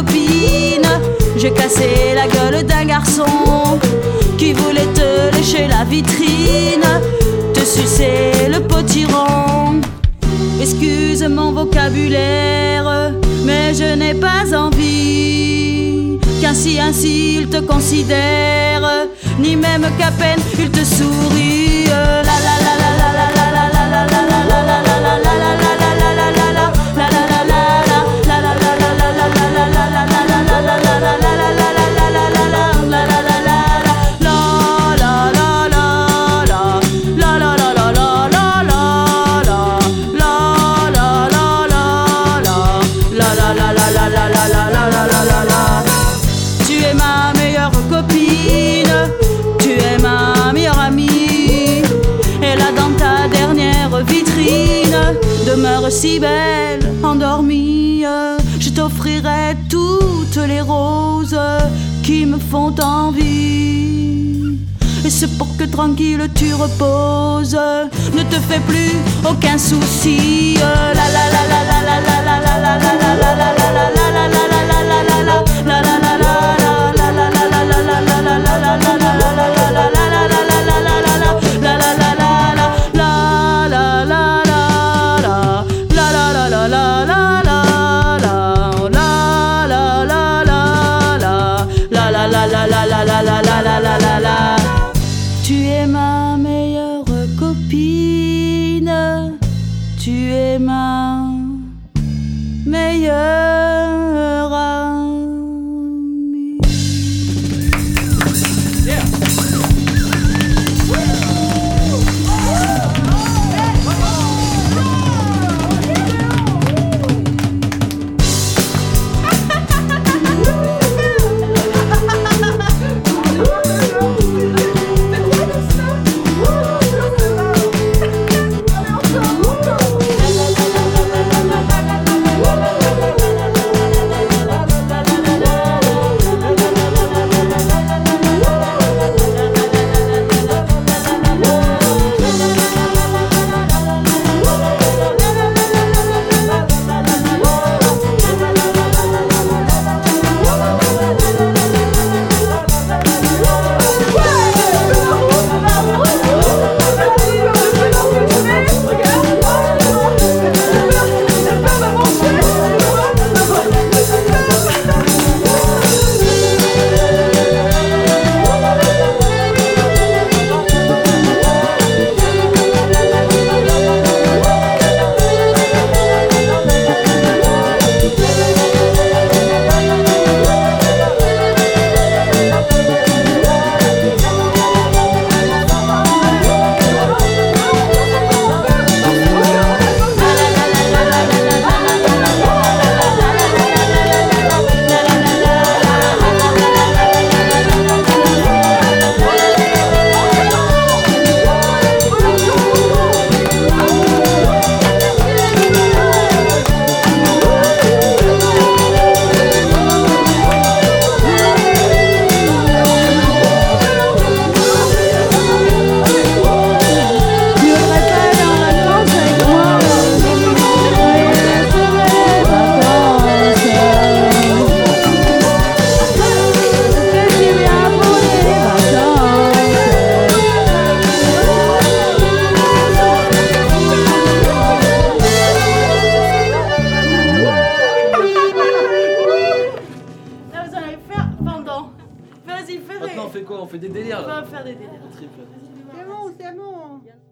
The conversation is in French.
copine. J'ai cassé la gueule d'un garçon qui voulait te lécher la vitrine, te sucer le potiron. Excuse mon vocabulaire, mais je n'ai pas envie qu'ainsi il te considère, ni même qu'à peine il te sourit. La la la la la la la la la la la la la la la la la la demeure si belle, endormie. Je t'offrirai toutes les roses qui me font envie. Et c'est pour que tranquille tu reposes, ne te fais plus aucun souci. La la la la la la la la la la la la la la la la la la tu es ma meilleure copine, tu es ma meilleure amie. Yeah. Vas-y, fais. Maintenant on fait quoi? On fait des délires là. On va faire des délires. Triple. C'est bon, c'est bon.